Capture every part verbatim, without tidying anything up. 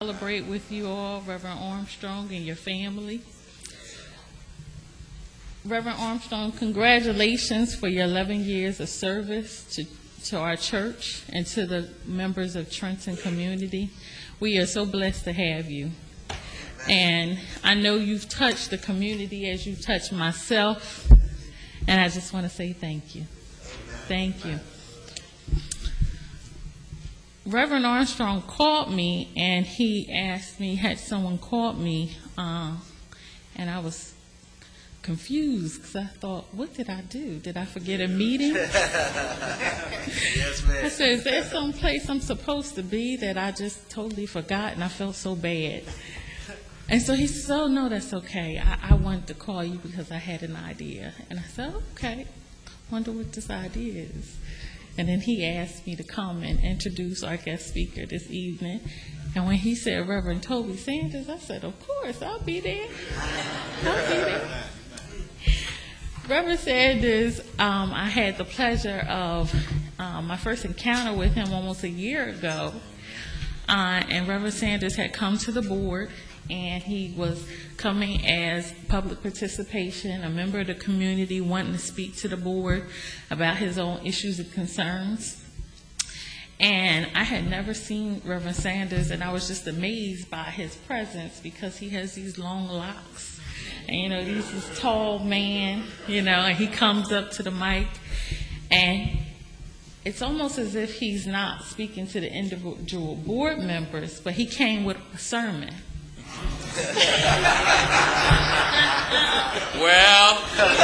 Celebrate with you all, Reverend Armstrong and your family. Reverend Armstrong, congratulations for your eleven years of service to, to our church and to the members of Trenton community. We are so blessed to have you. And I know you've touched the community as you've touched myself, and I just want to say thank you. Thank you. Reverend Armstrong called me, and he asked me, had someone called me, uh, and I was confused because I thought, what did I do? Did I forget a meeting? Yes, ma'am. I said, is there some place I'm supposed to be that I just totally forgot, and I felt so bad? And so he said, oh, no, that's okay. I, I wanted to call you because I had an idea. And I said, okay, wonder what this idea is. And then he asked me to come and introduce our guest speaker this evening. And when he said Reverend Toby Sanders, I said, of course, I'll be there. I'll be there. Reverend Sanders, um, I had the pleasure of um, my first encounter with him almost a year ago. Uh, and Reverend Sanders had come to the board, and he was coming as public participation, a member of the community wanting to speak to the board about his own issues and concerns. And I had never seen Reverend Sanders, and I was just amazed by his presence because he has these long locks. And, you know, he's this tall man, you know, and he comes up to the mic, and it's almost as if he's not speaking to the individual board members, but he came with a sermon. Well,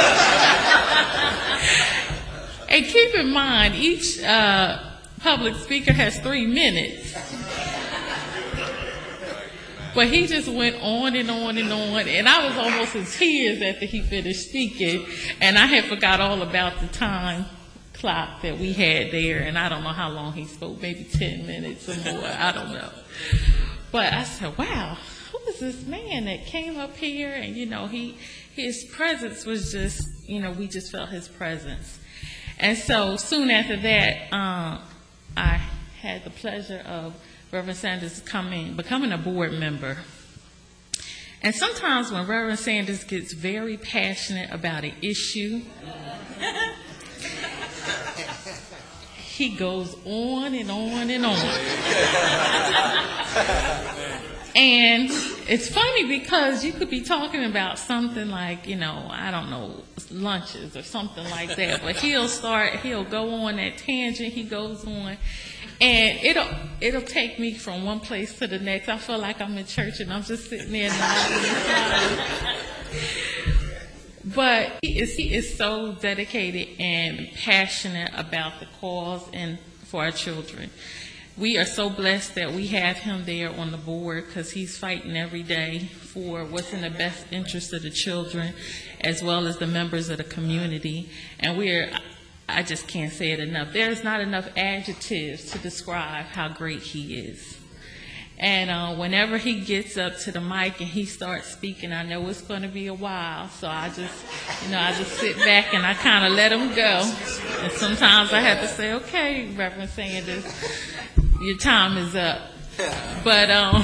and keep in mind, each uh, public speaker has three minutes. But he just went on and on and on, and I was almost in tears after he finished speaking, and I had forgot all about the time clock that we had there, and I don't know how long he spoke, maybe ten minutes or more, I don't know. But I said, wow, who is this man that came up here? And, you know, he his presence was just, you know, we just felt his presence. And so soon after that, um, I had the pleasure of Reverend Sanders coming, becoming a board member. And sometimes when Reverend Sanders gets very passionate about an issue, he goes on and on and on. And it's funny because you could be talking about something like, you know, I don't know, lunches or something like that, but he'll start, he'll go on that tangent, he goes on, and it'll it'll take me from one place to the next. I feel like I'm in church and I'm just sitting there nodding. But he is, he is so dedicated and passionate about the cause and for our children. We are so blessed that we have him there on the board because he's fighting every day for what's in the best interest of the children as well as the members of the community. And we're, I just can't say it enough. There's not enough adjectives to describe how great he is. And uh, whenever he gets up to the mic and he starts speaking, I know it's going to be a while. So I just, you know, I just sit back and I kind of let him go. And sometimes I have to say, okay, Reverend Sanders, your time is up. But um,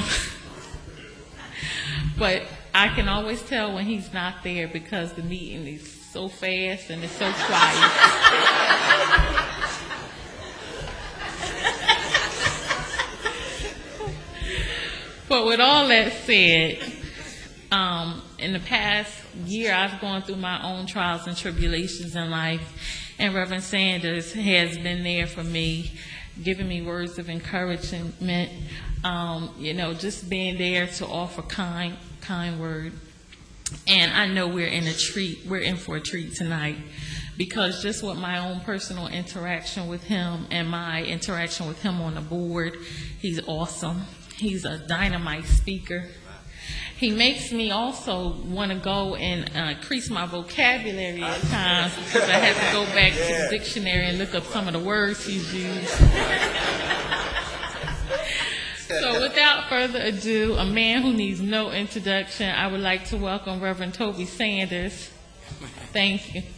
but I can always tell when he's not there because the meeting is so fast and it's so quiet. But with all that said, um, in the past year, I've gone through my own trials and tribulations in life, and Reverend Sanders has been there for me, giving me words of encouragement, um, you know, just being there to offer kind, kind word. And I know we're in a treat, we're in for a treat tonight, because just with my own personal interaction with him and my interaction with him on the board, he's awesome. He's a dynamite speaker. He makes me also want to go and uh, increase my vocabulary at times because I have to go back to the dictionary and look up some of the words he's used. So without further ado, a man who needs no introduction, I would like to welcome Reverend Toby Sanders. Thank you.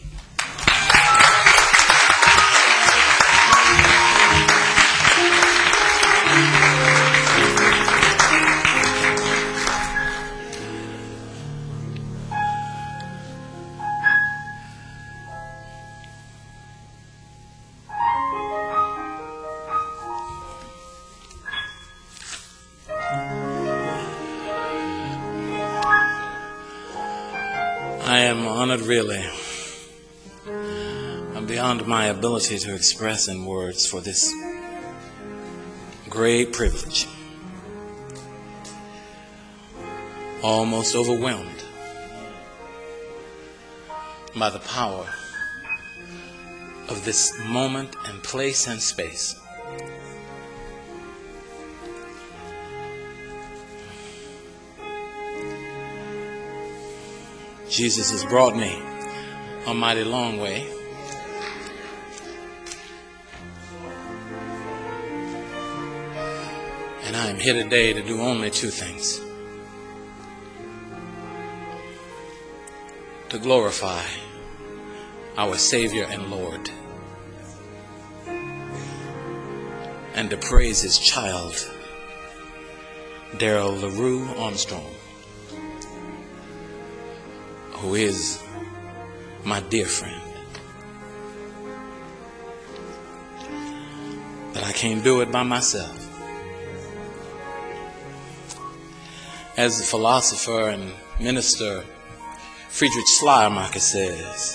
I am honored, really. I'm beyond my ability to express in words for this great privilege. Almost overwhelmed by the power of this moment and place and space. Jesus has brought me a mighty long way. And I am here today to do only two things: to glorify our Savior and Lord, and to praise His child, Daryl LaRue Armstrong, who is my dear friend. But I can't do it by myself. As the philosopher and minister Friedrich Schleiermacher says,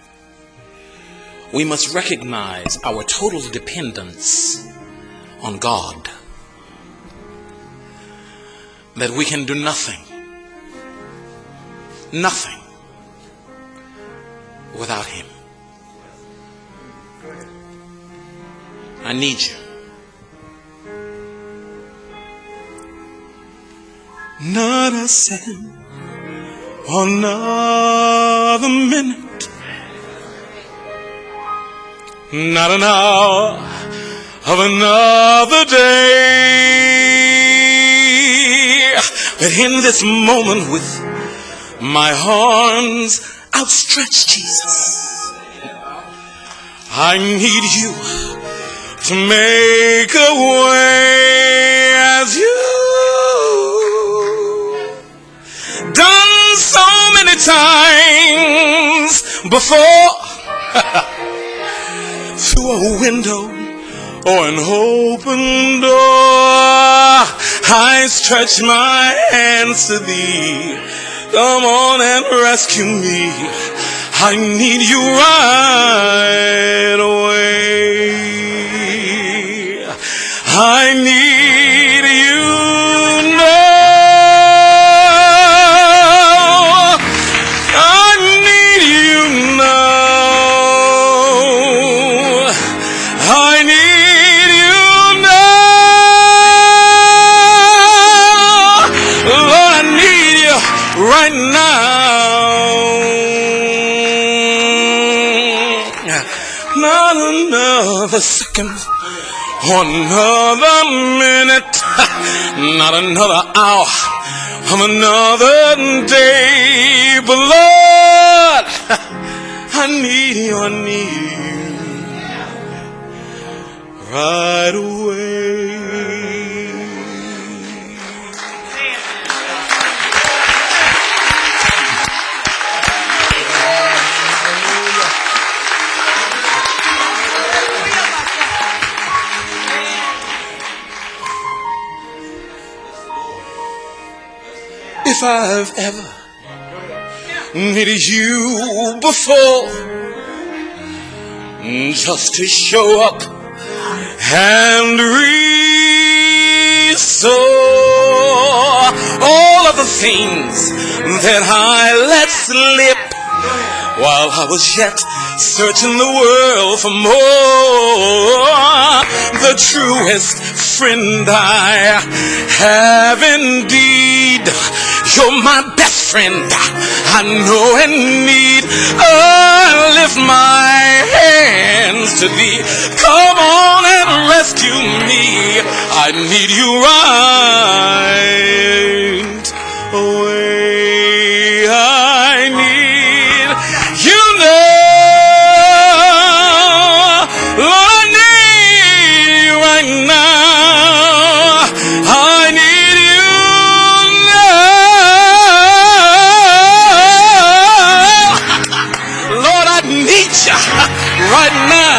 we must recognize our total dependence on God, that we can do nothing, nothing without Him. I need you. Not a second or another minute, not an hour of another day, but in this moment with my arms outstretched, Jesus, I need you to make a way as you done so many times before. Through a window or an open door, I stretch my hands to thee. Come on and rescue me. I need you right away. I need you now. I need you now. I need you now. Lord, I need you right now. Not another second or another minute, not another hour of another day, but Lord, I need you, I need you right away. If I've ever needed you before, just to show up and restore all of the things that I let slip while I was yet searching the world for more. The truest friend I have indeed. You're my best friend, I know and need. I lift my hands to thee. Come on and rescue me. I need you right away. I need you now. Lord, I need you right now. I need you now. Lord, I need you right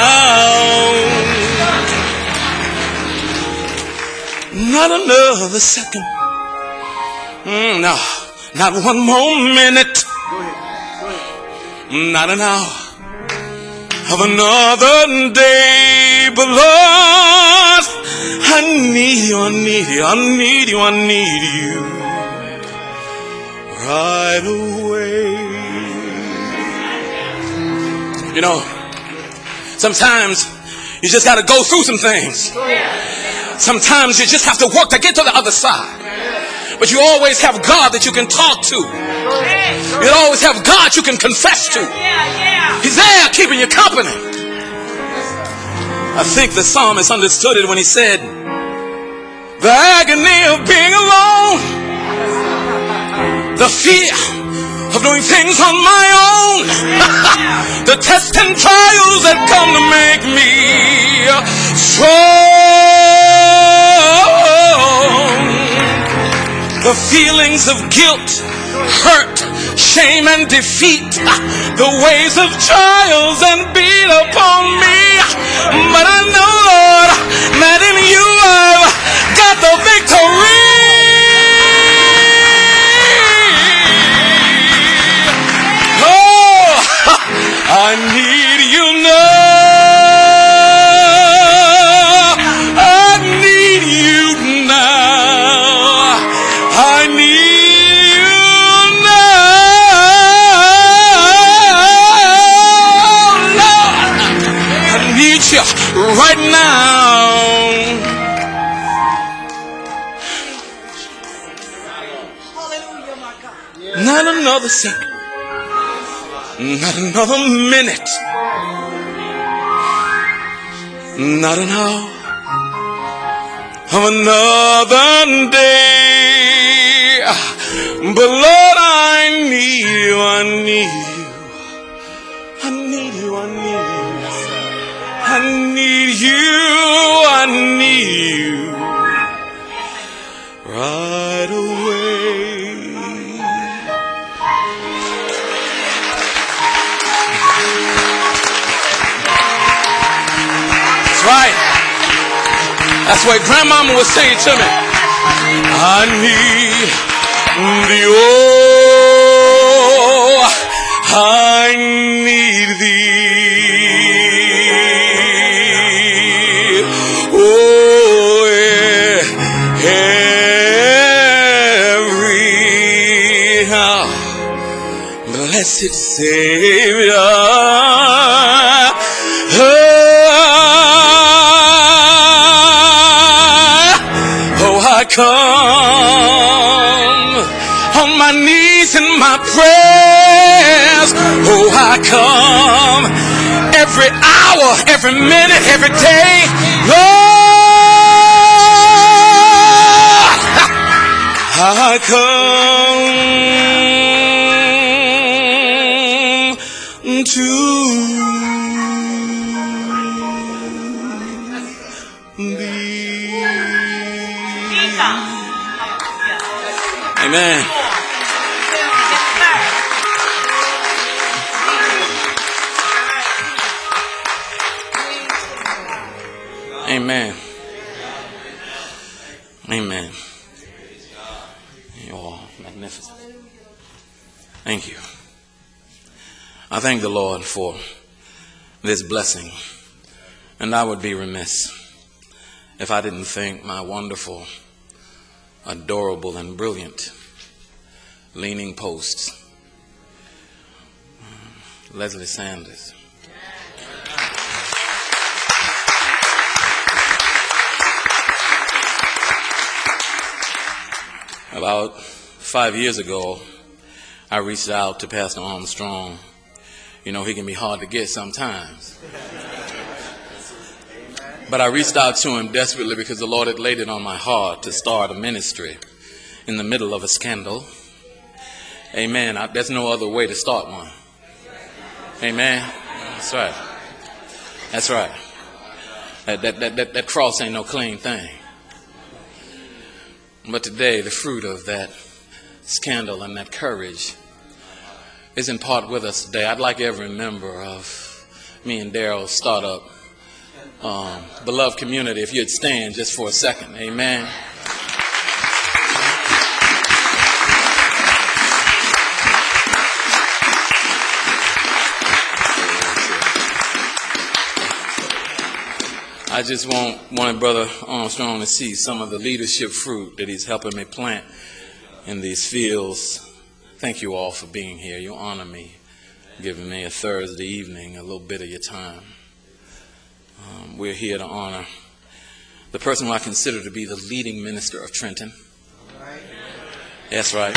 now. Not another second. Mm, no, not one more minute. not an hour of another day, but Lord, I need you, I need you, I need you, I need you right away. You know, sometimes you just got to go through some things. Sometimes you just have to work to get to the other side. But you always have God that you can talk to. You always have God you can confess to. He's there keeping you company. I think the psalmist understood it when he said, the agony of being alone, the fear of doing things on my own, the tests and trials that come to make me strong, the feelings of guilt, hurt, shame and defeat, the waves of trials and beat upon me. But I know, Lord, that in you I've got the victory. Oh, I need you now. I need you now. I need you now. Lord, I need you right now. Not another second. Not another minute. Not an hour of another day. But Lord, I need you. I need you. I need you. I need you. I need you. I need you right away. Right. That's what grandmama was saying to me. I need thee, oh, I need thee, oh, every hour. Blessed Savior, come on my knees in my prayers. Oh, I come every hour, every minute, every day. Lord, I come to thee. Amen. Amen. Amen. You're all magnificent. Thank you. I thank the Lord for this blessing. And I would be remiss if I didn't thank my wonderful, adorable, and brilliant leaning posts, Leslie Sanders. About five years ago, I reached out to Pastor Armstrong. You know, he can be hard to get sometimes. But I reached out to him desperately because the Lord had laid it on my heart to start a ministry in the middle of a scandal. Amen. I, there's no other way to start one. Amen. That's right. That's right. That, that, that, that, that cross ain't no clean thing. But today, the fruit of that scandal and that courage is in part with us today. I'd like every member of me and Daryl's startup um, beloved community, if you'd stand just for a second. Amen. I just want wanted Brother Armstrong to see some of the leadership fruit that he's helping me plant in these fields. Thank you all for being here. You honor me, giving me a Thursday evening, a little bit of your time. Um, we're here to honor the person who I consider to be the leading minister of Trenton. That's right.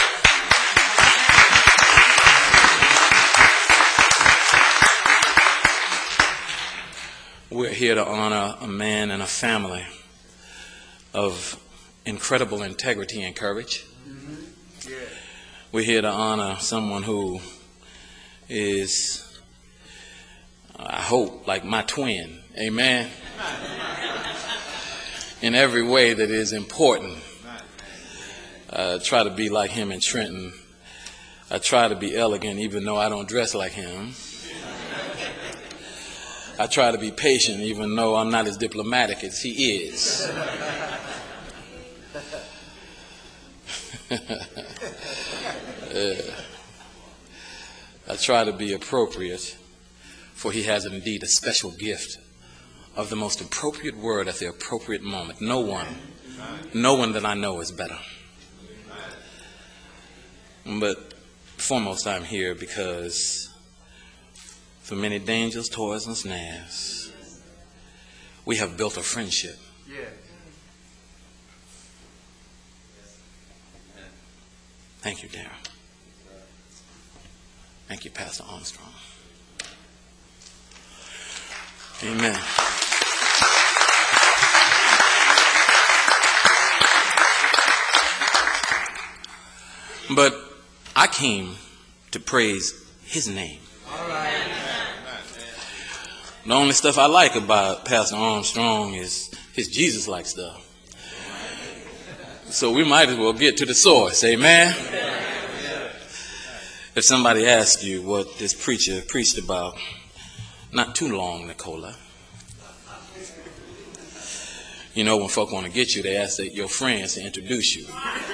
We're here to honor a man and a family of incredible integrity and courage. Mm-hmm. Yeah. We're here to honor someone who is, I hope, like my twin. Amen. In every way that is important. I try to be like him in Trenton. I try to be elegant even though I don't dress like him. I try to be patient even though I'm not as diplomatic as he is. uh, I try to be appropriate, for he has indeed a special gift of the most appropriate word at the appropriate moment. No one, no one that I know is better. But foremost, I'm here because through many dangers, toils, and snares, we have built a friendship. Yeah. Thank you, Darren. Thank you, Pastor Armstrong. Amen. But I came to praise his name. All right. The only stuff I like about Pastor Armstrong is his Jesus-like stuff. So we might as well get to the source. Amen. If somebody asks you what this preacher preached about, not too long, Nicola. You know, when folk want to get you, they ask your friends to introduce you.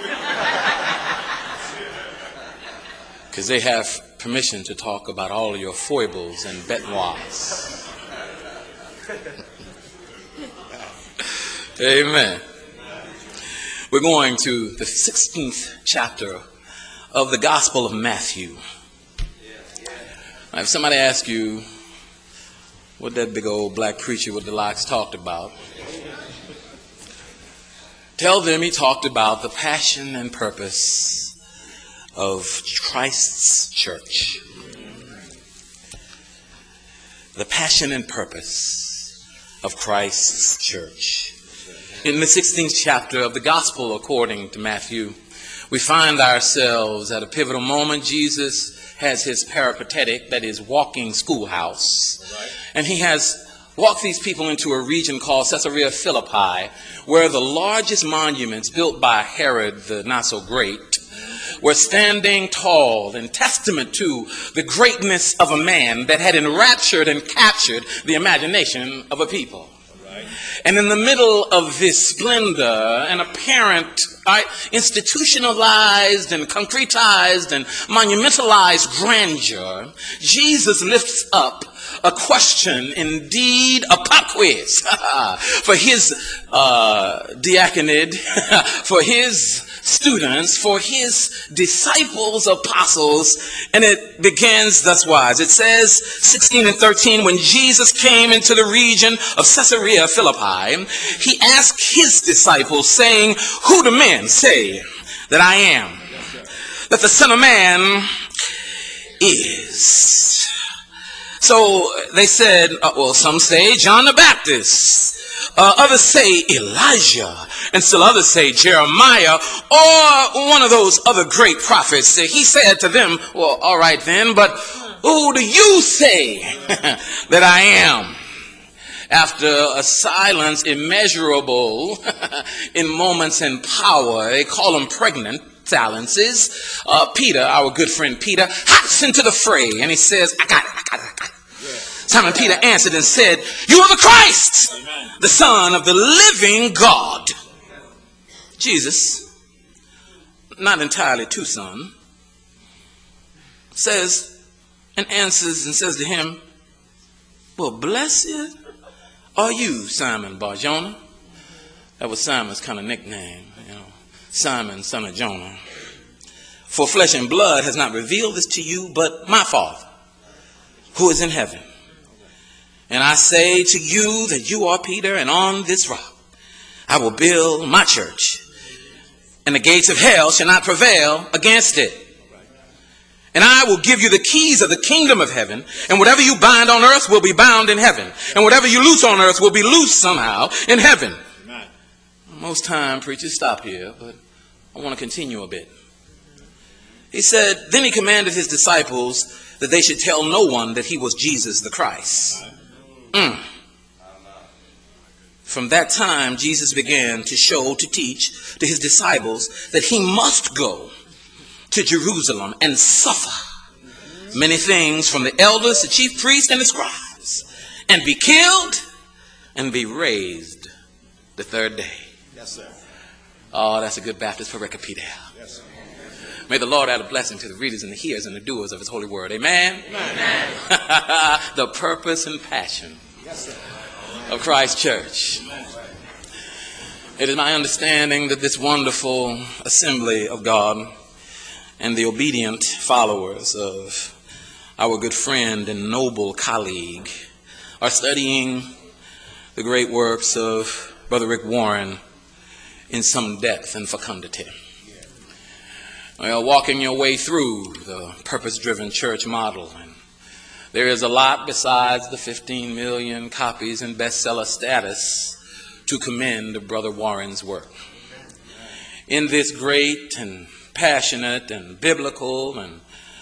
Because they have permission to talk about all of your foibles and bête noirs. Amen. We're going to the sixteenth chapter of the Gospel of Matthew. Now, if somebody asks you what that big old black preacher with the locks talked about, tell them he talked about the passion and purpose of Christ's church. The passion and purpose of Christ's church. In the sixteenth chapter of the Gospel according to Matthew, we find ourselves at a pivotal moment. Jesus has his peripatetic, that is, walking schoolhouse, and he has walked these people into a region called Caesarea Philippi, where the largest monuments built by Herod the not so great were standing tall in testament to the greatness of a man that had enraptured and captured the imagination of a people. Right. And in the middle of this splendor and apparent right, institutionalized and concretized and monumentalized grandeur, Jesus lifts up a question, indeed a pop quiz for his uh, diaconate, for his students, for his disciples, apostles, and it begins thus wise. It says, sixteen and thirteen, when Jesus came into the region of Caesarea Philippi, he asked his disciples, saying, who do men say that I am? That the Son of Man is. So they said, uh, well, some say John the Baptist. Uh, others say Elijah, and still others say Jeremiah, or one of those other great prophets. He said to them, well, all right then, but who do you say that I am? After a silence immeasurable in moments and power, they call them pregnant silences, uh, Peter, our good friend Peter, hops into the fray, and he says, I got it, I got it, I got it. Simon Peter answered and said, you are the Christ, Amen. The Son of the living God. Jesus, not entirely two son, says and answers and says to him, well, blessed Are you Simon Bar-Jonah? That was Simon's kind of nickname, you know, Simon, son of Jonah. For flesh and blood has not revealed this to you, but my Father, who is in heaven. And I say to you that you are Peter, and on this rock I will build my church, and the gates of hell shall not prevail against it. And I will give you the keys of the kingdom of heaven, and whatever you bind on earth will be bound in heaven, and whatever you loose on earth will be loose somehow in heaven. Amen. Most time preachers stop here, but I want to continue a bit. He said, then he commanded his disciples that they should tell no one that he was Jesus the Christ. Mm. From that time, Jesus began to show, to teach to his disciples that he must go to Jerusalem and suffer many things from the elders, the chief priests, and the scribes, and be killed and be raised the third day. Yes, sir. Oh, that's a good Baptist pericopedia. Yes, sir. May the Lord add a blessing to the readers and the hearers and the doers of his holy word. Amen? Amen. The purpose and passion Yes, sir. of Christ Church. It is my understanding that this wonderful assembly of God and the obedient followers of our good friend and noble colleague are studying the great works of Brother Rick Warren in some depth and fecundity. Well, walking your way through the purpose-driven church model, and there is a lot besides the fifteen million copies and bestseller status to commend Brother Warren's work. In this great and passionate and biblical and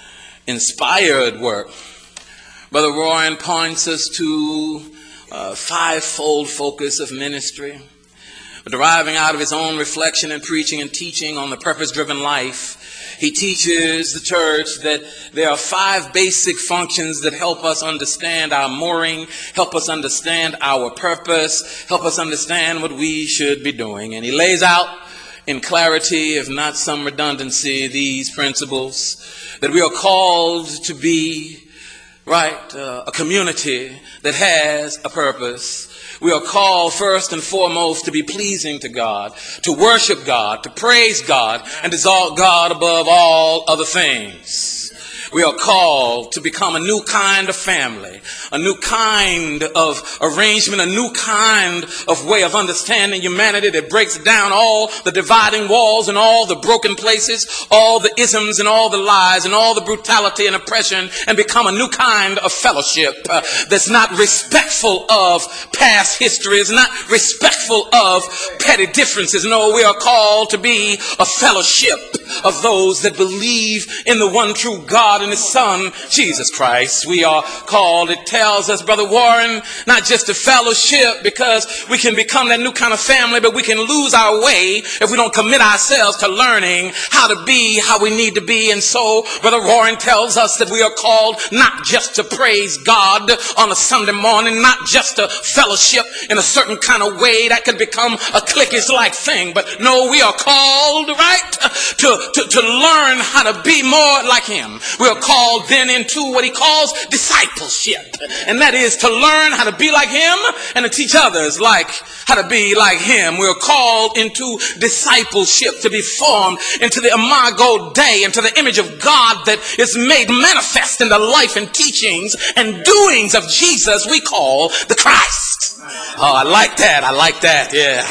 inspired work, Brother Warren points us to a fivefold focus of ministry, deriving out of his own reflection and preaching and teaching on the purpose-driven life. He teaches the church that there are five basic functions that help us understand our mooring, help us understand our purpose, help us understand what we should be doing. And he lays out in clarity, if not some redundancy, these principles that we are called to be, right, uh, a community that has a purpose. We are called first and foremost to be pleasing to God, to worship God, to praise God, and exalt God above all other things. We are called to become a new kind of family, a new kind of arrangement, a new kind of way of understanding humanity that breaks down all the dividing walls and all the broken places, all the isms and all the lies and all the brutality and oppression, and become a new kind of fellowship uh, that's not respectful of past history, is not respectful of petty differences. No, we are called to be a fellowship of those that believe in the one true God and his Son, Jesus Christ. We are called, it tells us, Brother Warren, not just to fellowship because we can become that new kind of family, but we can lose our way if we don't commit ourselves to learning how to be how we need to be. And so Brother Warren tells us that we are called not just to praise God on a Sunday morning, not just to fellowship in a certain kind of way that could become a cliquish-like thing, but no, we are called, right, to, to, to learn how to be more like him. We are called then into what he calls discipleship, and that is to learn how to be like him and to teach others like how to be like him. We are called into discipleship to be formed into the imago Dei, into the image of God that is made manifest in the life and teachings and doings of Jesus we call the Christ. Oh, I like that. I like that. Yeah.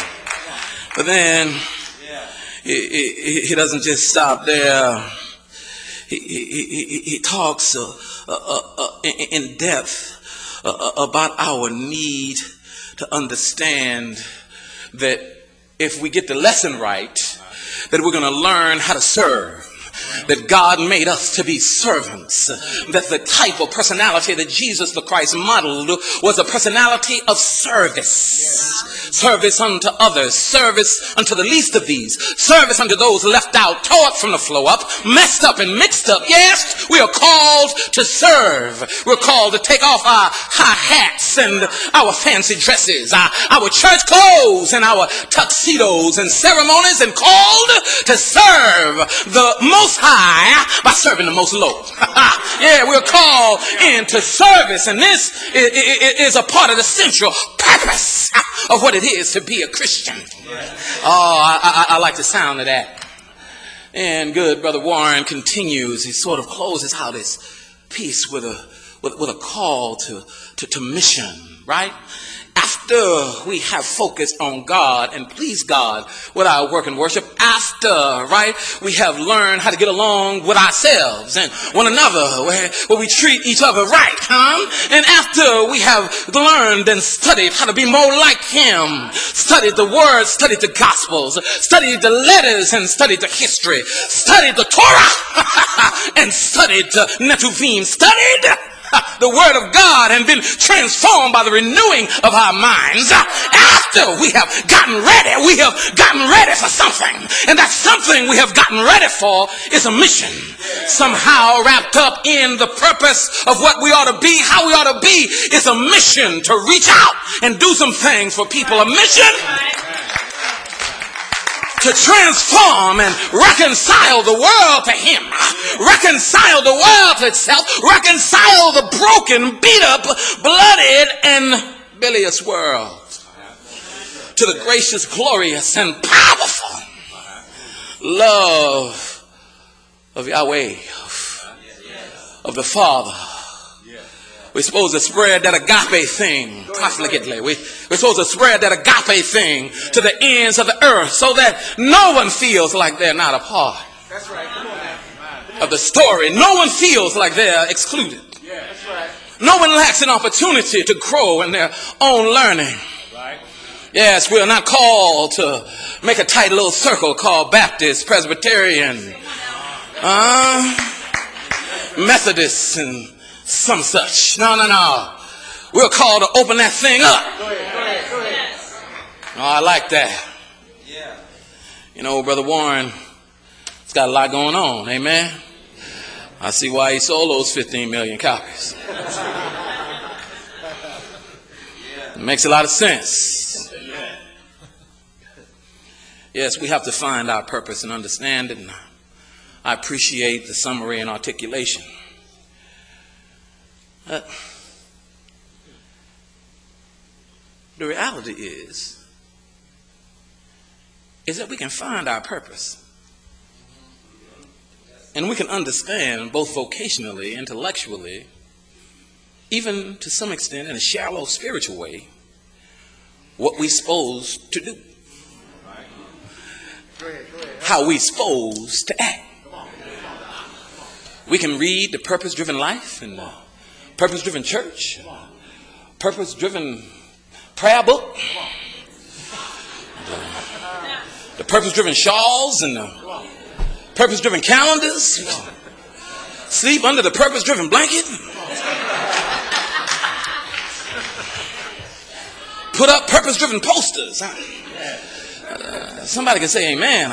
But then he, he, he doesn't just stop there. He, he, he, he talks uh, uh, uh, in depth uh, about our need to understand that if we get the lesson right, that we're going to learn how to serve. That God made us to be servants. That the type of personality that Jesus the Christ modeled was a personality of service. Service unto others. Service unto the least of these. Service unto those left out, tore from the flow up, messed up and mixed up. Yes, we are called to serve. We're called to take off our high hats and our fancy dresses, our, our church clothes and our tuxedos and ceremonies, and called to serve the Most High high by serving the most low. Yeah, we're called into service, and this is a part of the central purpose of what it is to be a Christian. Oh, I, I, I like the sound of that. And good Brother Warren continues. He sort of closes out his piece with a with, with a call to, to to mission, right? After we have focused on God and pleased God with our work and worship, after, right, we have learned how to get along with ourselves and one another, where, where we treat each other right, huh? And after we have learned and studied how to be more like Him, studied the Word, studied the Gospels, studied the letters and studied the history, studied the Torah, and studied the Netuvim, studied the Word of God and been transformed by the renewing of our minds. After we have gotten ready, we have gotten ready for something. And that something we have gotten ready for is a mission. Somehow wrapped up in the purpose of what we ought to be, how we ought to be, is a mission to reach out and do some things for people. A mission to transform and reconcile the world to Him, reconcile the world to itself, reconcile the broken, beat up, blooded, and bilious world to the gracious, glorious, and powerful love of Yahweh, of, of the Father. We're supposed to spread that agape thing profligately. We, we're supposed to spread that agape thing to the ends of the earth so that no one feels like they're not a part That's right. Come on now. of the story. No one feels like they're excluded. Yeah, that's right. No one lacks an opportunity to grow in their own learning. Right. Yes, we're not called to make a tight little circle called Baptist, Presbyterian, uh, Methodist, and some such. No, no, no. We're called to open that thing up. Go ahead, go ahead, go ahead. Oh, I like that. Yeah. You know, Brother Warren, it's got a lot going on. Amen. I see why he sold those fifteen million copies. It makes a lot of sense. Yes, we have to find our purpose and understand it. And I appreciate the summary and articulation. Uh, the reality is, is that we can find our purpose. And we can understand both vocationally, intellectually, even to some extent in a shallow spiritual way, what we're supposed to do. How we're supposed to act. We can read The Purpose-Driven Life and the Purpose-Driven Church, Purpose-Driven Prayer Book, the, the Purpose-Driven Shawls and the Purpose-Driven Calendars, sleep under the Purpose-Driven Blanket, put up Purpose-Driven posters. Uh, somebody can say amen.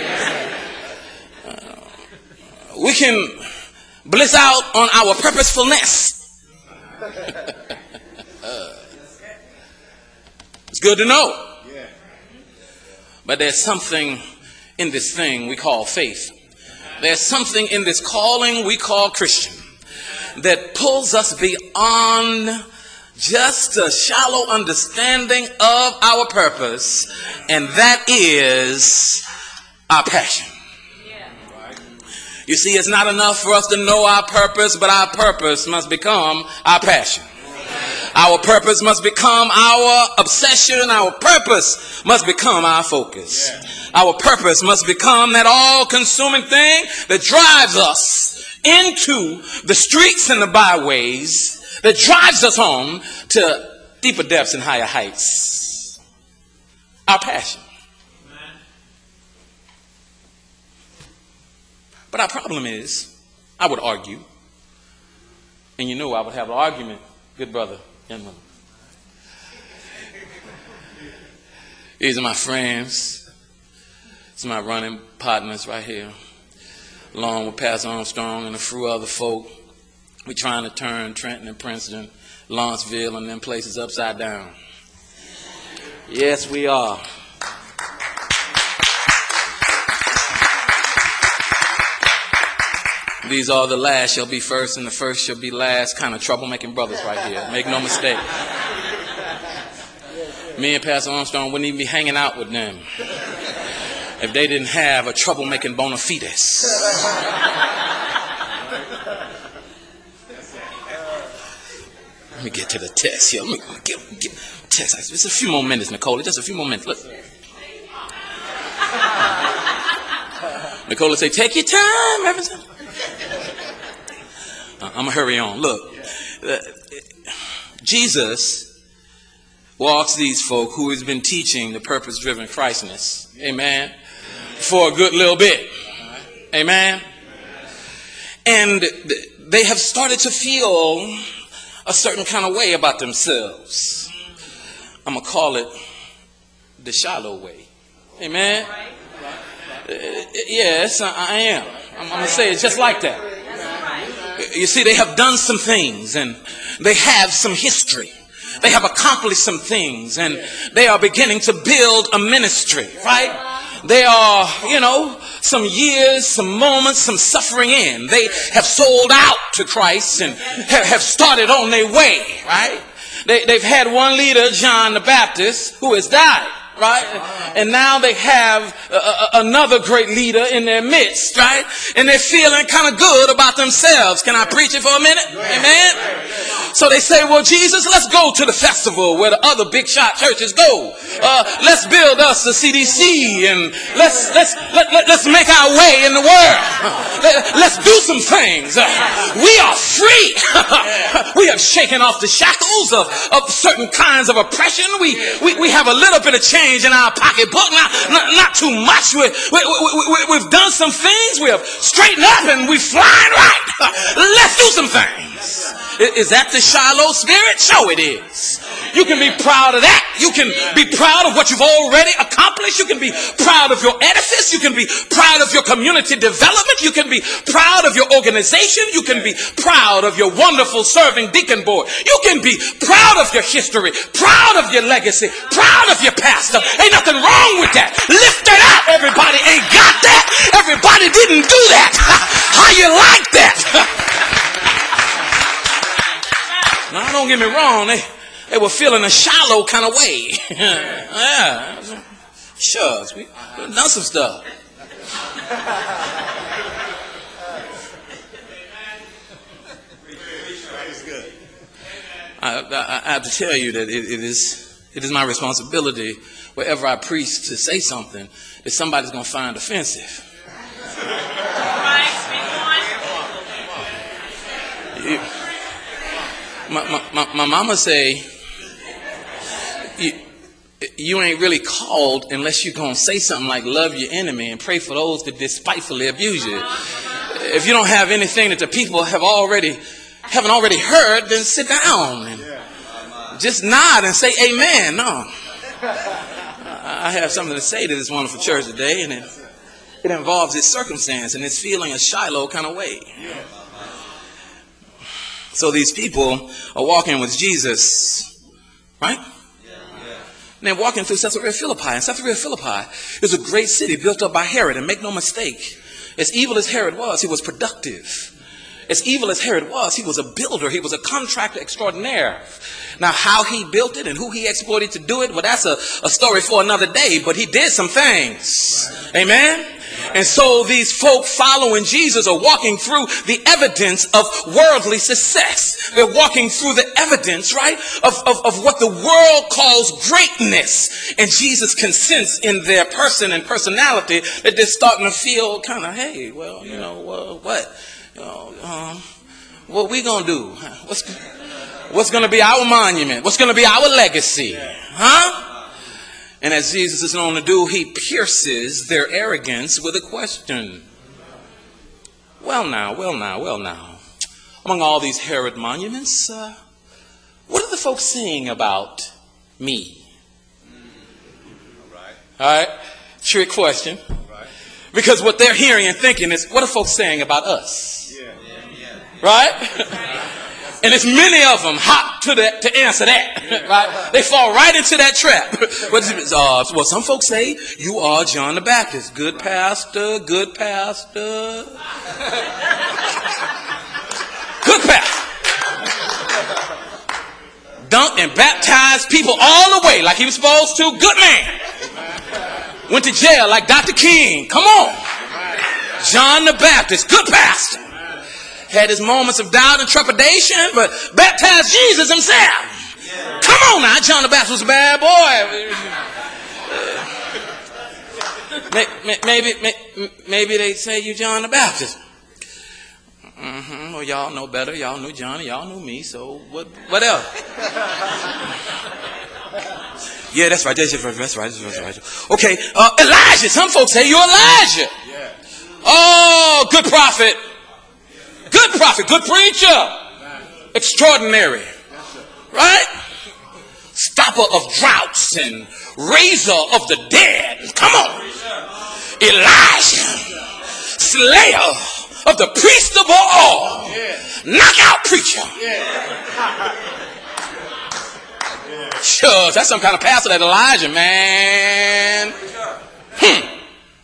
Uh, we can bliss out on our purposefulness. uh, it's good to know. But there's something in this thing we call faith. There's something in this calling we call Christian that pulls us beyond just a shallow understanding of our purpose, and that is our passion. You see, it's not enough for us to know our purpose, but our purpose must become our passion. Our purpose must become our obsession. Our purpose must become our focus. Our purpose must become that all-consuming thing that drives us into the streets and the byways, that drives us on to deeper depths and higher heights. Our passion. But our problem is, I would argue, and you know I would have an argument, good brother, young man. These are my friends. These are my running partners right here, along with Pastor Armstrong and a few other folk. We're trying to turn Trenton and Princeton, Lawrenceville, and them places upside down. Yes, we are. These are the last shall be first, and the first shall be last. Kind of troublemaking brothers right here. Make no mistake. Me and Pastor Armstrong wouldn't even be hanging out with them if they didn't have a troublemaking bona fides. Let me get to the test here. Let me get, get test. Just a few more minutes, Nicola. Just a few more minutes. Look. Nicola say, take your time, everything. Uh, I'm going to hurry on. Look, uh, Jesus walks these folk who has been teaching the purpose-driven Christness. Amen. For a good little bit. Amen. And they have started to feel a certain kind of way about themselves. I'm going to call it the shallow way. Amen. Uh, yes, I, I am. I'm, I'm going to say it just like that. You see, they have done some things and they have some history. They have accomplished some things and they are beginning to build a ministry, right? They are, you know, some years, some moments, some suffering in. They have sold out to Christ and have started on their way, right? They, they've had one leader, John the Baptist, who has died, right? And now they have uh, another great leader in their midst, right? And they're feeling kind of good about themselves. Can I preach it for a minute? Amen? So they say, well, Jesus, let's go to the festival where the other big shot churches go. Uh, let's build us a C D C and let's let's let, let, let's make our way in the world. Let, let's do some things. Uh, we are free. We have shaken off the shackles of, of certain kinds of oppression. We, we we have a little bit of change in our pocketbook, not not, not too much. We, we, we, we, we've done some things. We have straightened up and we're flying right. Let's do some things. Is that the shallow spirit? Sure it is. You can be proud of that. You can be proud of what you've already accomplished. You can be proud of your edifice. You can be proud of your community development. You can be proud of your organization. You can be proud of your wonderful serving deacon board. You can be proud of your history, proud of your legacy, proud of your pastor. Ain't nothing wrong with that. Lift it up. Everybody ain't got that. Everybody didn't do that. How you like that? Now, don't get me wrong. They, they were feeling a shallow kind of way. Yeah. Shucks. We, we've done some stuff. I, I, I have to tell you that it, it is it is my responsibility wherever I preach to say something that somebody's going to find offensive. You, My, my, my, my mama say, you, you ain't really called unless you're going to say something like love your enemy and pray for those that despitefully abuse you. If you don't have anything that the people have already, haven't already heard, then sit down and just nod and say amen. No. I have something to say to this wonderful church today, and it, it involves its circumstance and it's feeling a Shiloh kind of way. So these people are walking with Jesus, right? Yeah. And they're walking through Caesarea Philippi. And Caesarea Philippi is a great city built up by Herod. And make no mistake, as evil as Herod was, he was productive. As evil as Herod was, he was a builder. He was a contractor extraordinaire. Now, how he built it and who he exploited to do it, well, that's a, a story for another day. But he did some things. Right. Amen? And so these folk following Jesus are walking through the evidence of worldly success. They're walking through the evidence, right, of, of, of what the world calls greatness. And Jesus can sense in their person and personality that they're starting to feel kind of, hey, well, you know, uh, what? You know, um, what we going to do? What's, what's going to be our monument? What's going to be our legacy? Huh? And as Jesus is known to do, he pierces their arrogance with a question. Well now, well now, well now. Among all these Herod monuments, uh, what are the folks saying about me? All right. Trick question. Because what they're hearing and thinking is, what are folks saying about us? Right? And it's many of them hop to that to answer that. Yeah. Right? They fall right into that trap. uh, well, some folks say you are John the Baptist. Good pastor, good pastor. Good pastor. Dunked and baptized people all the way like he was supposed to. Good man. Went to jail like Doctor King. Come on. John the Baptist. Good pastor. Had his moments of doubt and trepidation, but baptized Jesus himself. Come on now. John the Baptist was a bad boy. Maybe, maybe, maybe they say you John the Baptist. Mm-hmm. Well, y'all know better. Y'all knew John. Y'all knew me. So what? What else? Yeah, that's right. That's right. That's right. That's right. Okay, uh, Elijah. Some folks say you're Elijah. Oh, good prophet. Good prophet. Good preacher. Extraordinary. Right? Stopper of droughts and raiser of the dead. Come on. Elijah. Slayer of the priest of all. Knockout preacher. Sure, that's some kind of pastor, that Elijah, man. Hmm.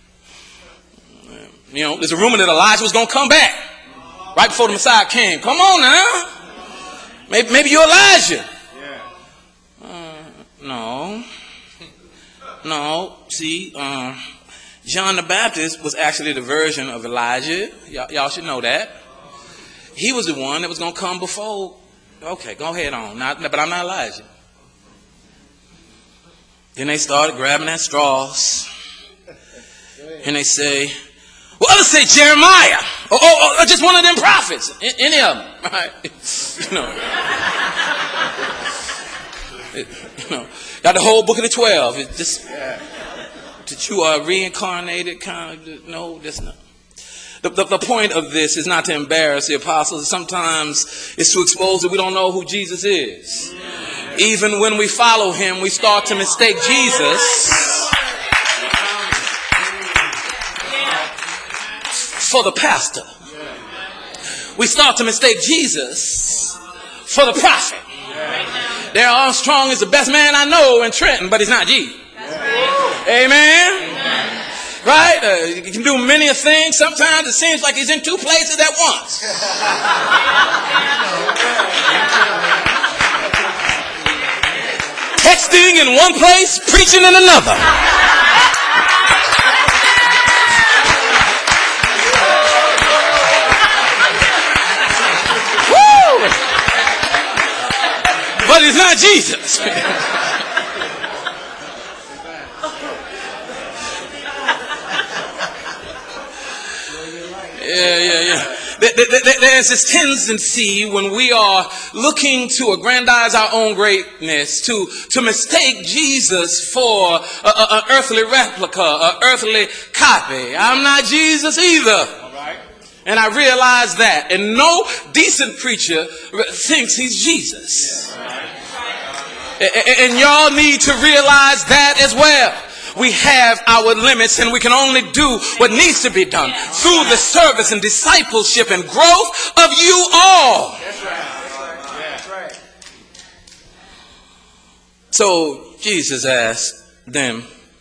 You know, there's a rumor that Elijah was going to come back right before the Messiah came. Come on now. Maybe, maybe you're Elijah. Uh, no. No. See, uh, John the Baptist was actually the version of Elijah. Y'all, y'all should know that. He was the one that was going to come before. Okay, go ahead on. Not, but I'm not Elijah. Then they started grabbing at straws. And they say, well, others say Jeremiah. Or, or, or just one of them prophets. Any of them. Right? You know. It, you know. Got the whole book of the twelve. It's just that you are reincarnated kind of. No, that's not. The, the, the point of this is not to embarrass the apostles. Sometimes it's to expose that we don't know who Jesus is. Even when we follow him, we start to mistake Jesus for the pastor. We start to mistake Jesus for the prophet. Darrell Armstrong is the best man I know in Trenton, but he's not Jesus. Amen. Right? Uh, you can do many a thing. Sometimes it seems like he's in two places at once. Texting in one place, preaching in another. Woo! But it's not Jesus. Yeah, yeah, yeah. There's this tendency when we are looking to aggrandize our own greatness to, to mistake Jesus for an earthly replica, an earthly copy. I'm not Jesus either. All right. And I realize that. And no decent preacher thinks he's Jesus. Yeah. And, and y'all need to realize that as well. We have our limits and we can only do what needs to be done through the service and discipleship and growth of you all. That's right. That's right. So Jesus asked them,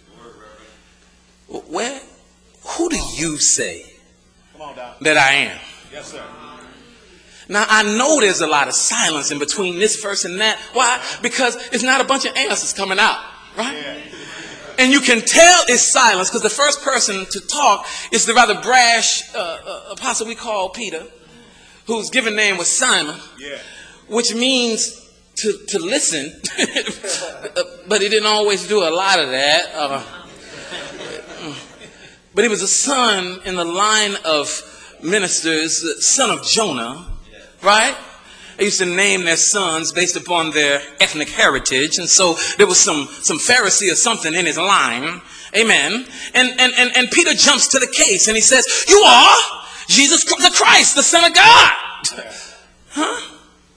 where, who do you say that I am? Yes, sir. Now, I know there's a lot of silence in between this verse and that. Why? Because it's not a bunch of answers coming out, right? Yeah. And you can tell it's silence because the first person to talk is the rather brash uh, uh, apostle we call Peter, whose given name was Simon, yeah. which means to, to listen. But he didn't always do a lot of that. Uh, but he was a son in the line of ministers, son of Jonah, right? They used to name their sons based upon their ethnic heritage. And so there was some, some Pharisee or something in his line. Amen. And, and, and, and Peter jumps to the case and he says, you are Jesus the Christ, the Son of God. Huh?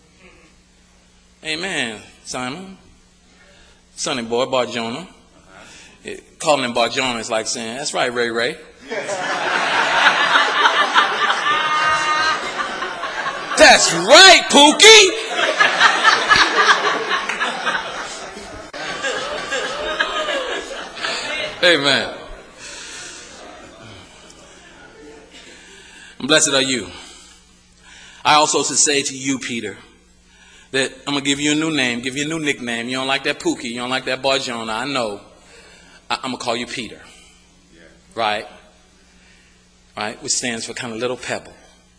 Amen, Simon. Sonny boy, Bar Jonah. Calling him Bar Jonah is like saying, that's right, Ray Ray. That's right, Pookie. Amen. Blessed are you. I also should say to you, Peter, that I'm going to give you a new name, give you a new nickname. You don't like that Pookie. You don't like that boy Jonah. I know. I, I'm going to call you Peter. Yeah. Right? Right? Which stands for kind of little pebble.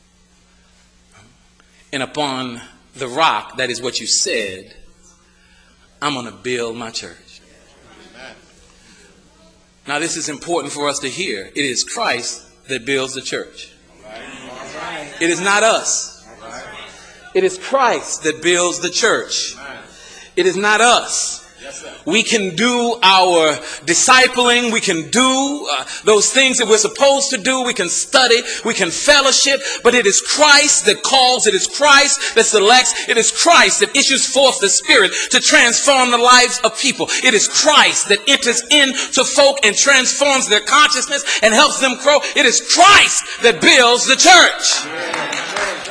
And upon the rock, that is what you said, I'm going to build my church. Amen. Now, this is important for us to hear. It is Christ that builds the church. All right. All right. It is not us. All right. It is Christ that builds the church. Amen. It is not us. We can do our discipling. We can do uh, those things that we're supposed to do. We can study. We can fellowship. But it is Christ that calls. It is Christ that selects. It is Christ that issues forth the Spirit to transform the lives of people. It is Christ that enters into folk and transforms their consciousness and helps them grow. It is Christ that builds the church.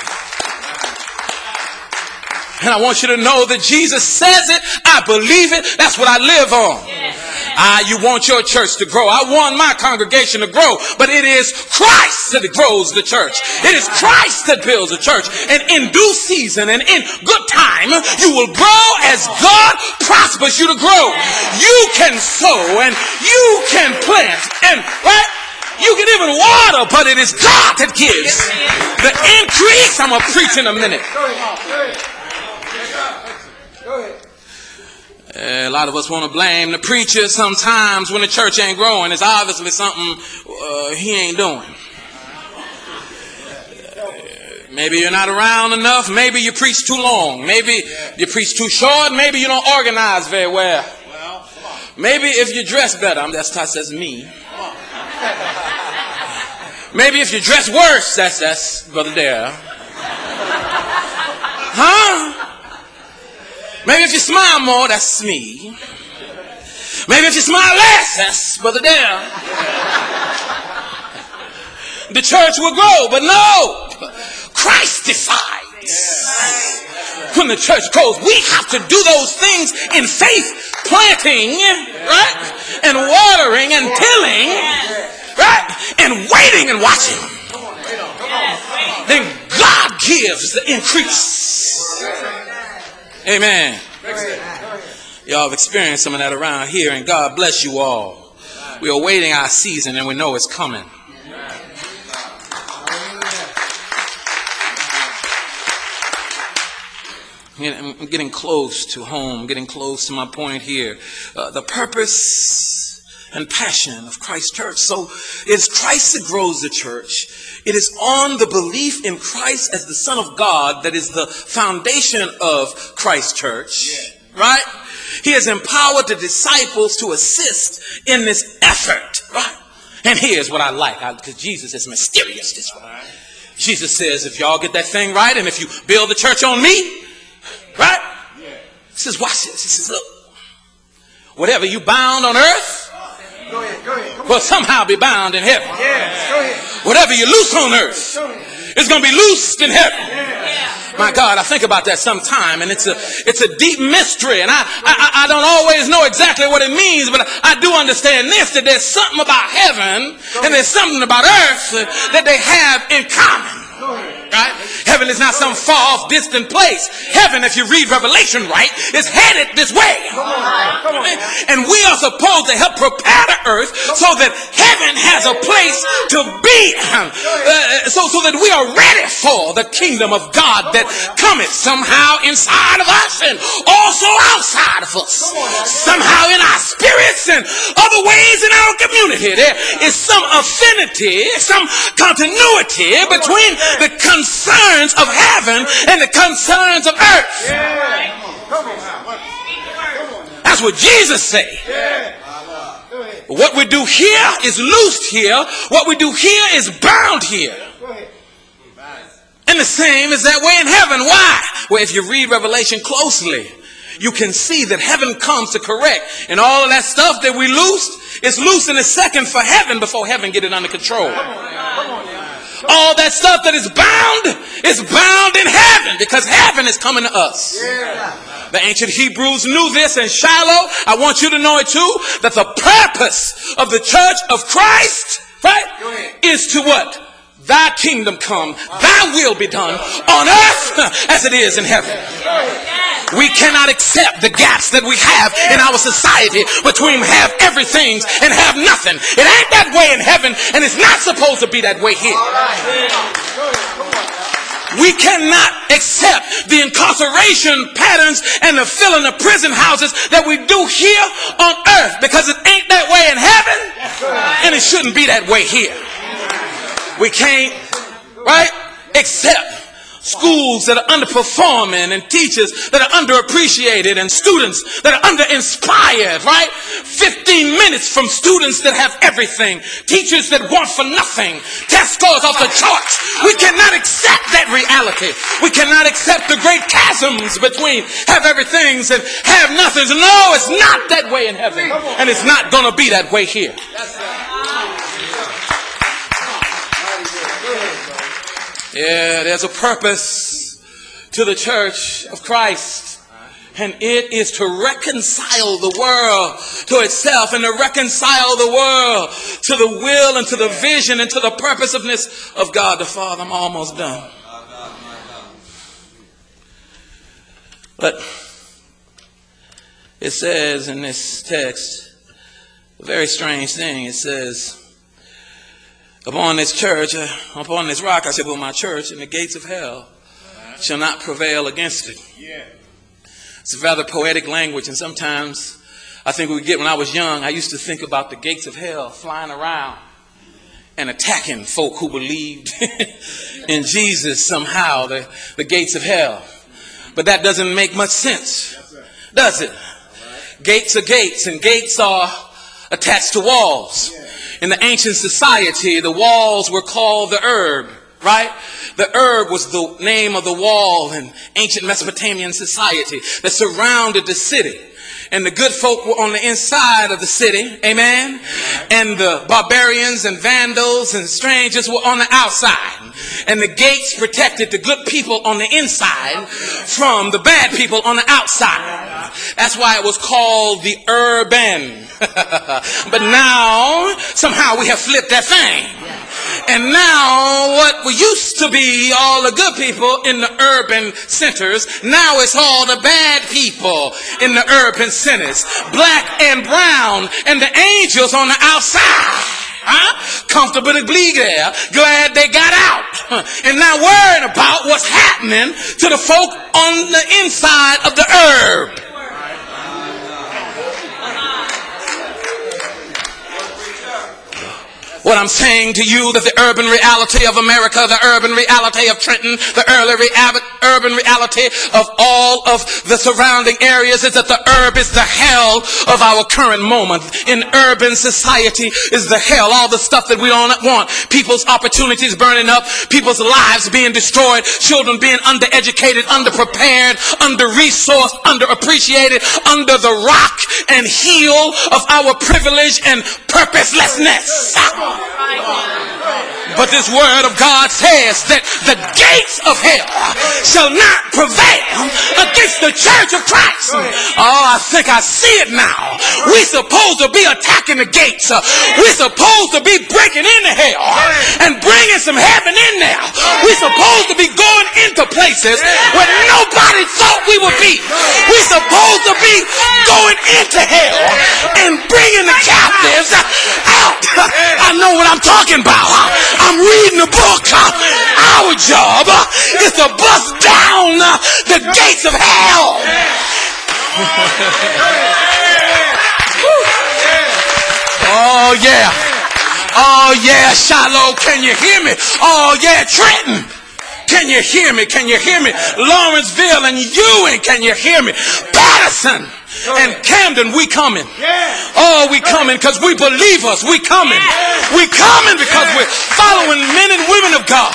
And I want you to know that Jesus says it. I believe it. That's what I live on. Ah, you want your church to grow. I want my congregation to grow. But it is Christ that grows the church. It is Christ that builds the church. And in due season and in good time, you will grow as God prospers you to grow. You can sow and you can plant. And right? You can even water, but it is God that gives the increase. I'm going to preach in a minute. Uh, a lot of us want to blame the preacher sometimes when the church ain't growing. It's obviously something uh, he ain't doing. Uh, maybe you're not around enough. Maybe you preach too long. Maybe you preach too short. Maybe you don't organize very well. Maybe if you dress better. That's, that's me. Maybe if you dress worse. That's, that's Brother Dare. Huh? Maybe if you smile more, that's me. Maybe if you smile less, that's Brother Dale. The church will grow, but no. Christ decides when the church grows. We have to do those things in faith, planting, right? And watering and tilling, right? And waiting and watching. Then God gives the increase. Amen. Y'all have experienced some of that around here, and God bless you all. We are waiting our season, and we know it's coming. I'm getting close to home, getting close to my point here. Uh, the purpose and passion of Christ's church. So it's Christ that grows the church. It is on the belief in Christ as the Son of God that is the foundation of Christ's church, right? He has empowered the disciples to assist in this effort, right? And here's what I like, because Jesus is mysterious this way. Jesus says, if y'all get that thing right, and if you build the church on me, right? He says, watch this. He says, look, whatever you bound on earth, Go ahead, go ahead. will somehow be bound in heaven. Yes, go ahead. Whatever you loose on earth is going to be loosed in heaven. Yes. My God, I think about that sometime, and it's a it's a deep mystery, and I, I I don't always know exactly what it means, but I do understand this, that there's something about heaven and there's something about earth that they have in common. Right? Heaven is not some far off distant place. Heaven, if you read Revelation right, is headed this way. Come on, come on. And we are supposed to help prepare the earth so that heaven has a place to be. Uh, so, so that we are ready for the kingdom of God that cometh somehow inside of us and also outside of us. Somehow in our spirits and other ways in our community. There is some affinity, some continuity between the concerns of heaven and the concerns of earth. Yeah. Come on. Come on. That's what Jesus said. Yeah. What we do here is loosed here. What we do here is bound here. And the same is that way in heaven. Why? Well, if you read Revelation closely, you can see that heaven comes to correct. And all of that stuff that we loosed is loosed in a second for heaven before heaven get it under control. Come on, come on. All that stuff that is bound is bound in heaven, because heaven is coming to us. The ancient Hebrews knew this, and Shiloh, I want you to know it too, that the purpose of the church of Christ, right, is to what? Thy kingdom come, thy will be done on earth as it is in heaven. We cannot accept the gaps that we have in our society between have everything and have nothing. It ain't that way in heaven, and it's not supposed to be that way here. We cannot accept the incarceration patterns and the filling of prison houses that we do here on earth, because it ain't that way in heaven, and it shouldn't be that way here. We can't, right, accept schools that are underperforming and teachers that are underappreciated and students that are underinspired, right? fifteen minutes from students that have everything, teachers that want for nothing, test scores off the charts. We cannot accept that reality. We cannot accept the great chasms between have everythings and have nothings. No, it's not that way in heaven, and it's not going to be that way here. Yeah, there's a purpose to the church of Christ, and it is to reconcile the world to itself, and to reconcile the world to the will and to the vision and to the purposiveness of God the Father. I'm almost done. But it says in this text a very strange thing. It says, upon this church, uh, upon this rock, I shall build my church, and the gates of hell shall not prevail against it. Yeah. It's a rather poetic language, and sometimes I think we get, when I was young, I used to think about the gates of hell flying around and attacking folk who believed in Jesus somehow, the, the gates of hell. But that doesn't make much sense, does it? Gates are gates, and gates are attached to walls. In the ancient society, the walls were called the Erb, right? The Erb was the name of the wall in ancient Mesopotamian society that surrounded the city. And the good folk were on the inside of the city, amen? And the barbarians and vandals and strangers were on the outside. And the gates protected the good people on the inside from the bad people on the outside. That's why it was called the urban. But now, somehow we have flipped that thing. And now what we used to be all the good people in the urban centers, now it's all the bad people in the urban centers. Black and brown and the angels on the outside. Huh? Comfortably there, glad they got out. And not worrying about what's happening to the folk on the inside of the herb. What I'm saying to you, that the urban reality of America, the urban reality of Trenton, the early rea- urban reality of all of the surrounding areas is that the herb is the hell of our current moment. In urban society is the hell, all the stuff that we don't want. People's opportunities burning up, people's lives being destroyed, children being undereducated, underprepared, under-resourced, underappreciated, under the rock and heel of our privilege and purposelessness. But this word of God says that the gates of hell shall not prevail against the church of Christ. Oh, I think I see it now. We're supposed to be attacking the gates. We're supposed to be breaking into hell and bringing some heaven in there. We're supposed to be going into places where nobody thought we would be. We're supposed to be going into hell and bringing the captives out. I know what I'm talking about. I'm reading the book. Our job is to bust down the gates of hell. Oh yeah. Oh yeah, Shiloh, can you hear me? Oh yeah, Trenton. Can you hear me? Can you hear me? Lawrenceville and Ewing, can you hear me? Patterson and Camden, we coming. Oh, we coming because we believe us. We coming. We coming because we're following men and women of God.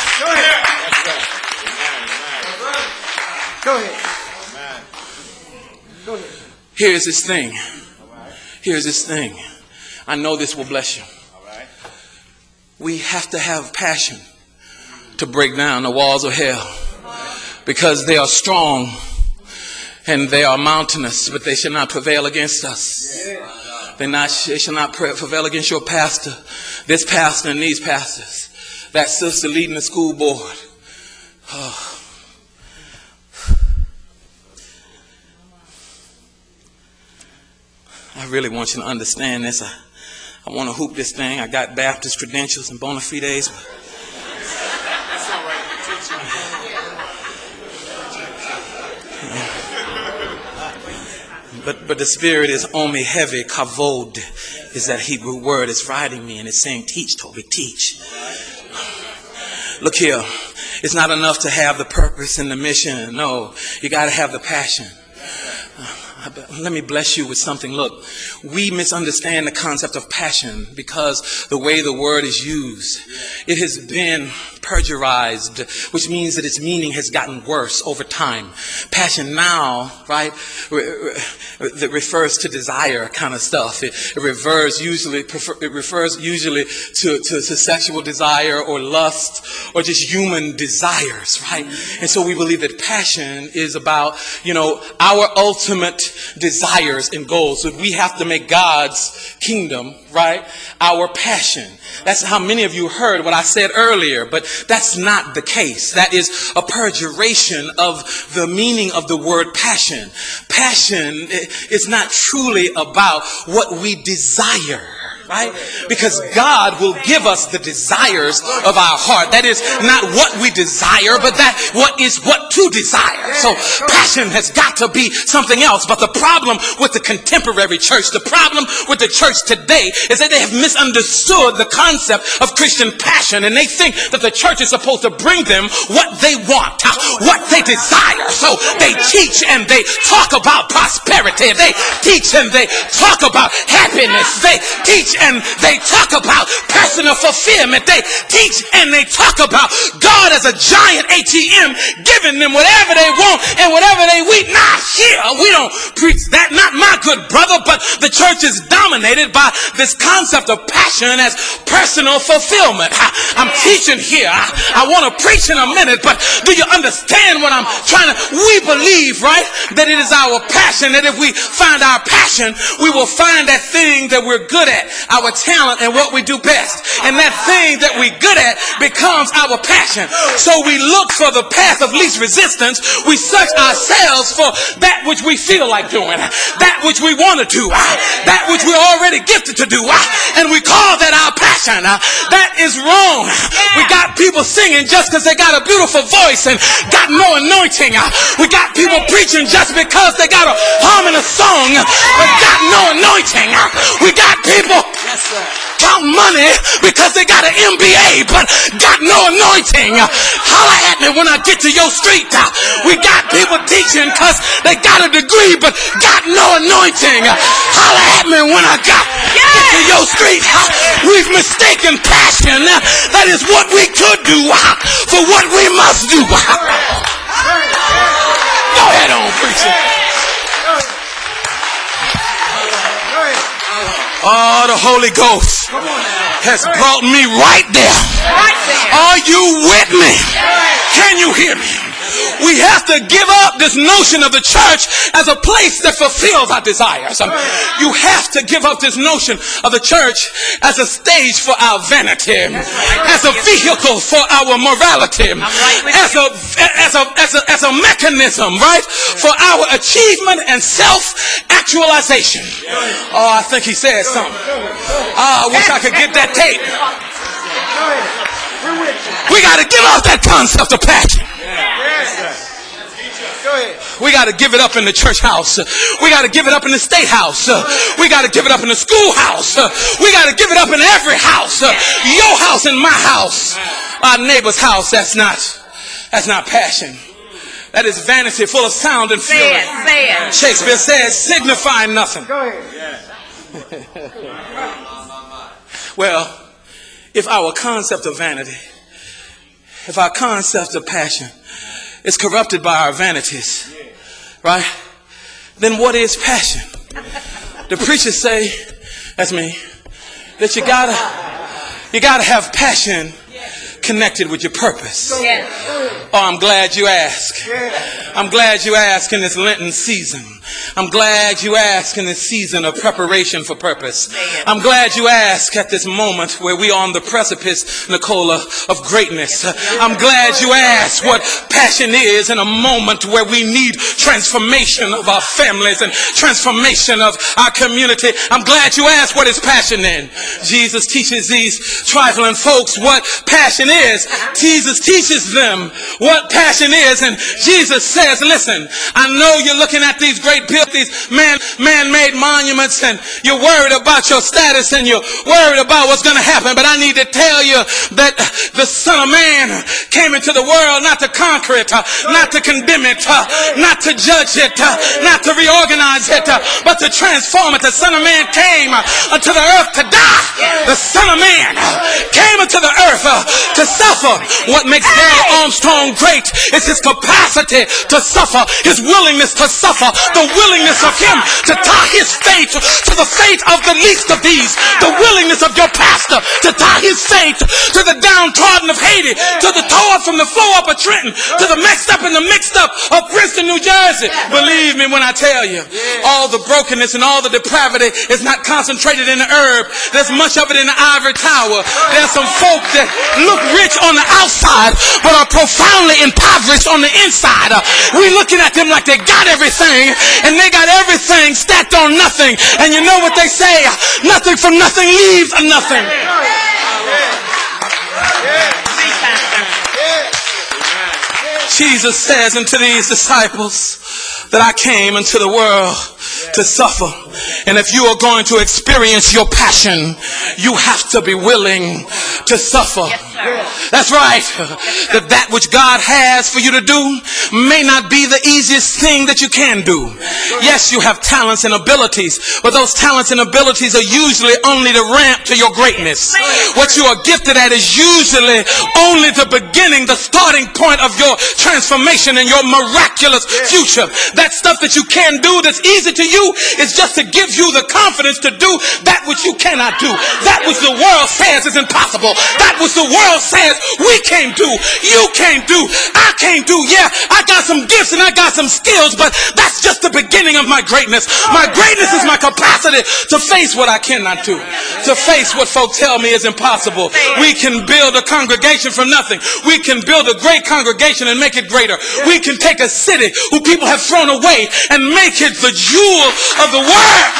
Go ahead. Go ahead. Here's this thing. Here's this thing. I know this will bless you. We have to have passion to break down the walls of hell, because they are strong and they are mountainous, but they shall not prevail against us. They not they shall not prevail against your pastor, this pastor and these pastors, that sister leading the school board. Oh. I really want you to understand this. I, I want to hoop this thing. I got Baptist credentials and bona fides. But, but the Spirit is on me heavy. Kavod is that Hebrew word. It's riding me and it's saying, teach, Toby, teach. Look here. It's not enough to have the purpose and the mission. No, you got to have the passion. Let me bless you with something. Look, we misunderstand the concept of passion because the way the word is used, it has been perjurized, which means that its meaning has gotten worse over time. Passion now, right, that refers to desire kind of stuff. It, it refers usually, it refers usually to, to, to sexual desire or lust or just human desires, right? And so we believe that passion is about, you know, our ultimate desires and goals. So we have to make God's kingdom, right, our passion. That's how many of you heard what I said earlier, but that's not the case. That is a perjuration of the meaning of the word passion. Passion is not truly about what we desire. Right? Because God will give us the desires of our heart. That is not what we desire, but that what is what to desire. So passion has got to be something else. But the problem with the contemporary church, the problem with the church today is that they have misunderstood the concept of Christian passion. And they think that the church is supposed to bring them what they want, what they desire. So they teach and they talk about prosperity. They teach and they talk about happiness. They teach and they talk about personal fulfillment. They teach and they talk about God as a giant A T M giving them whatever they want and whatever they want. Not here. We don't preach that. Not my good brother, but the church is dominated by this concept of passion as personal fulfillment. I, I'm teaching here. I, I want to preach in a minute, but do you understand what I'm trying to? We believe, right, that it is our passion, that if we find our passion, we will find that thing that we're good at, our talent and what we do best. And that thing that we're good at becomes our passion. So we look for the path of least resistance. We search ourselves for that which we feel like doing, that which we want to do, that which we're already gifted to do. And we call that our passion. That is wrong. We got people singing just because they got a beautiful voice and got no anointing. We got people preaching just because they got a hum in a song but got no anointing. We got people count money because they got an M B A but got no anointing. Holla at me when I get to your street. We got people teaching because they got a degree but got no anointing. Holla at me when I got get to your street. We've mistaken passion. That is what we could do for what we must do. Go ahead on, preacher. Oh, the Holy Ghost has brought me right there. Are you with me? Can you hear me? We have to give up this notion of the church as a place that fulfills our desires. You have to give up this notion of the church as a stage for our vanity, as a vehicle for our morality, as a as a as a, as a mechanism, right, for our achievement and self-actualization. Oh, I think he said something. Oh, I wish I could get that tape. We got to give up that concept of passion. We got to give it up in the church house. We got to give it up in the state house. We got to give it up in the schoolhouse. We got to give it up in every house. Your house and my house. Our neighbor's house. That's not, that's not passion. That is vanity, full of sound and feeling. Say it, say it. Shakespeare says, signifying nothing. Go ahead. Well, if our concept of vanity, if our concept of passion is corrupted by our vanities, right, then what is passion? The preachers say, that's me, that you gotta, you gotta have passion connected with your purpose? Yes. Oh, I'm glad you asked. I'm glad you asked in this Lenten season. I'm glad you ask in this season of preparation for purpose. I'm glad you ask at this moment where we are on the precipice, Nicola, of greatness. I'm glad you ask what passion is in a moment where we need transformation of our families and transformation of our community. I'm glad you asked what is passion in. Jesus teaches these trifling folks what passion is. Jesus teaches them what passion is, and Jesus says, listen, I know you're looking at these great built these man, man-made monuments, and you're worried about your status and you're worried about what's going to happen, but I need to tell you that the Son of Man came into the world not to conquer it, uh, not to condemn it, uh, not to judge it, uh, not to reorganize it, uh, but to transform it. The Son of Man came uh, unto the earth to die. The Son of Man uh, came into the earth uh, to suffer. What makes Dale Armstrong great is his capacity to suffer, his willingness to suffer, the willingness of him to tie his fate to the fate of the least of these, the willingness of your pastor to tie his fate to the downtrodden of Haiti, to the tore from the floor up of Trenton, to the mixed up and the mixed up of Princeton, New Jersey. Believe me when I tell you, all the brokenness and all the depravity is not concentrated in the herb. There's much of it in the ivory tower. There's some folk that look rich on the outside but are profoundly impoverished on the inside. We're looking at them like they got everything, and they got everything stacked on nothing. And you know what they say? Nothing from nothing leaves a nothing. Jesus says unto these disciples that I came into the world to suffer. And if you are going to experience your passion, you have to be willing to suffer. Yes, sir. That's right. That that which God has for you to do may not be the easiest thing that you can do. Yes, you have talents and abilities, but those talents and abilities are usually only the ramp to your greatness. What you are gifted at is usually only the beginning, the starting point of your transformation and your miraculous future. That stuff that you can do that's easy to you is just to give you the confidence to do that which you cannot do. That which the world says is impossible. That which the world says we can't do, you can't do, I can't do. Yeah, I got some gifts and I got some skills, but that's just the beginning of my greatness. My greatness is my capacity to face what I cannot do, to face what folk tell me is impossible. We can build a congregation from nothing. We can build a great congregation and make it greater. We can take a city who people have thrown away and make it the jewel of the world.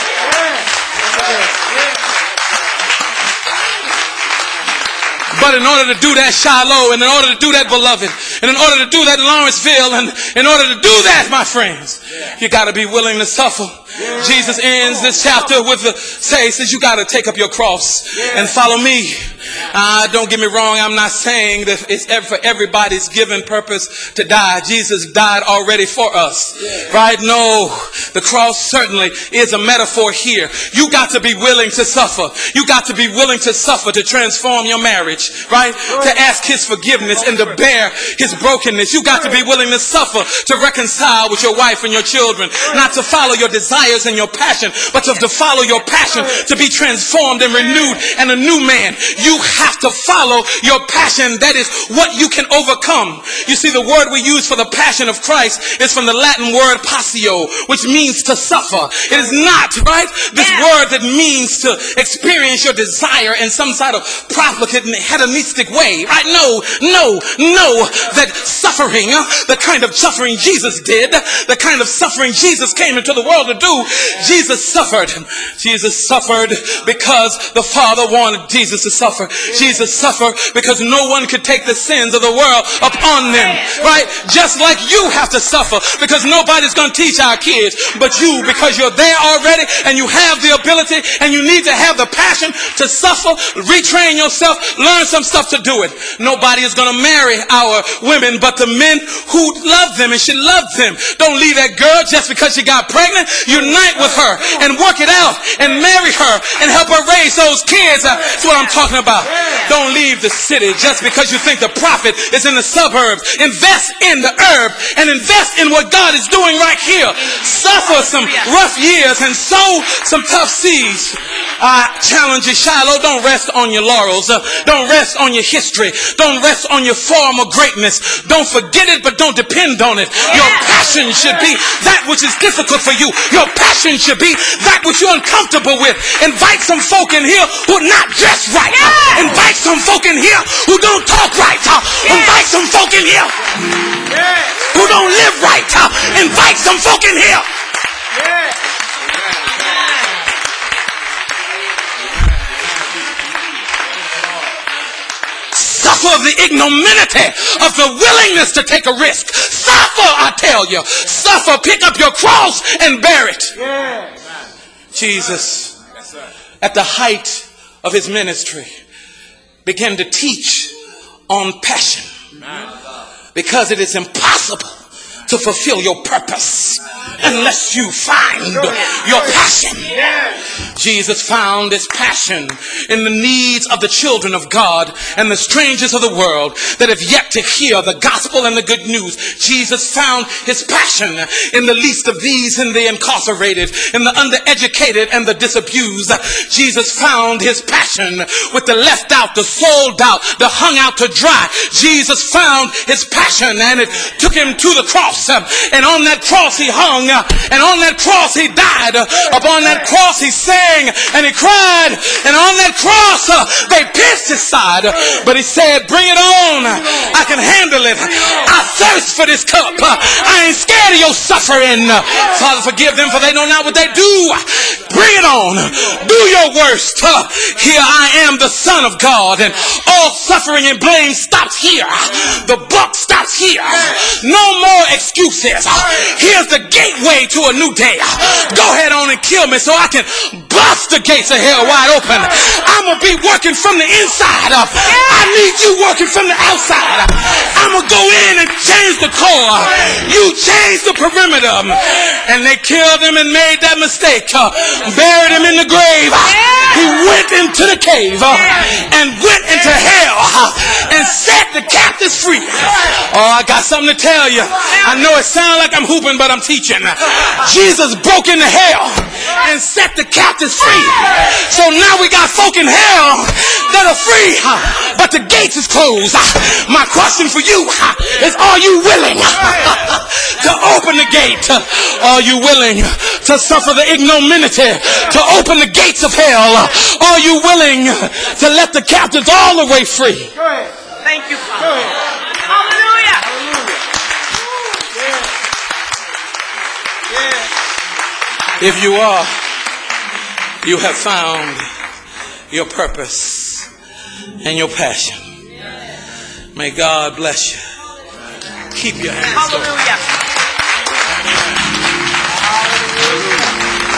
But in order to do that, Shiloh, and in order to do that, Beloved, and in order to do that, Lawrenceville, and in order to do that, my friends, you got to be willing to suffer. Jesus ends this chapter with the say, says you got to take up your cross and follow me. Uh, don't get me wrong. I'm not saying that it's for everybody's given purpose to die. Jesus died already for us, right? No, the cross certainly is a metaphor here. You got to be willing to suffer. You got to be willing to suffer to transform your marriage, right? To ask his forgiveness and to bear his brokenness. You got to be willing to suffer to reconcile with your wife and your children, not to follow your desires and your passion, but to, to follow your passion, to be transformed and renewed and a new man. You have to follow your passion. That is what you can overcome. You see, the word we use for the passion of Christ is from the Latin word passio, which means to suffer. It is not, right, this word that means to experience your desire in some sort of profligate and hedonistic way, right? No, no, no, that suffering, the kind of suffering Jesus did, the kind of suffering Jesus came into the world to do, Jesus suffered. Jesus suffered because the Father wanted Jesus to suffer. Jesus suffered because no one could take the sins of the world upon them, right? Just like you have to suffer, because nobody's going to teach our kids but you, because you're there already and you have the ability and you need to have the passion to suffer, retrain yourself, learn some stuff to do it. Nobody is going to marry our women but the men who love them and should love them. Don't leave that girl just because she got pregnant. You night with her and work it out and marry her and help her raise those kids. That's what I'm talking about. Don't leave the city just because you think the profit is in the suburbs. Invest in the herb and invest in what God is doing right here. Suffer some rough years and sow some tough seeds. I challenge you, Shiloh, don't rest on your laurels. Uh, don't rest on your history. Don't rest on your former greatness. Don't forget it, but don't depend on it. Your passion should be that which is difficult for you. Your passion should be that which you're uncomfortable with. Invite some folk in here who are not dressed right. Uh, invite some folk in here who don't talk right. Uh, invite some folk in here who don't live right. Uh, invite some folk in here. Suffer the ignominy of the willingness to take a risk. Suffer, I tell you. Suffer. Pick up your cross and bear it. Jesus, at the height of his ministry, began to teach on passion, because it is impossible to fulfill your purpose unless you find your passion. Jesus found his passion in the needs of the children of God and the strangers of the world that have yet to hear the gospel and the good news. Jesus found his passion in the least of these, in the incarcerated, in the undereducated and the disabused. Jesus found his passion with the left out, the sold out, the hung out to dry. Jesus found his passion, and it took him to the cross. And on that cross he hung, and on that cross he died. Upon that cross he sang and he cried, and on that cross uh, they pierced his side, but he said, bring it on, I can handle it. I thirst for this cup. I ain't scared of your suffering. Father, forgive them, for they know not what they do. Bring it on. Do your worst. Here I am, the Son of God, and all suffering and blame stops here. The buck stops here. No more excuses. Here's the gateway to a new day. Go ahead on and kill me so I can bust the gates of hell wide open. I'm going to be working from the inside up. I need you working from the outside. I'm going to go in and change the core. You change the perimeter. And they killed him and made that mistake. Uh, buried him in the grave. He went into the cave uh, and went into hell uh, and set the captives free. Oh, I got something to tell you. I know it sounds like I'm hooping, but I'm teaching. Jesus broke into hell and set the captives free. So now we got folk in hell that are free, but the gates is closed. My question for you is, are you willing to open the gate? Are you willing to suffer the ignominy to open the gates of hell? Are you willing to let the captives all the way free? Thank you, Father. Hallelujah. If you are, you have found your purpose and your passion. May God bless you. Keep your hands open. Hallelujah.